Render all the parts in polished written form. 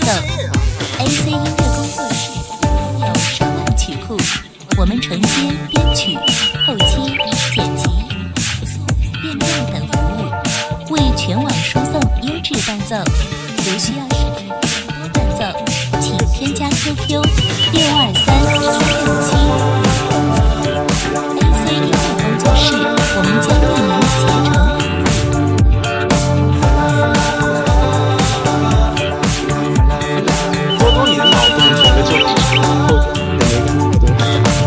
奏。AC 音乐工作室拥有声浪曲库，我们承接编曲、后期、剪辑、传送、变调等服务，为全网输送优质伴奏。如需要实体更多伴奏，请添加 QQ 623-367。AC 音乐工作室，我们将为您竭诚。 沟通你的脑洞，整个就后者的美感才会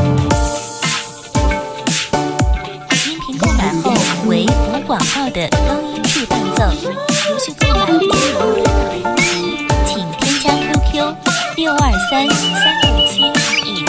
音频购买后为无广告的高音质伴奏。如需购买音容歌等主题，请添加 QQ 623-367。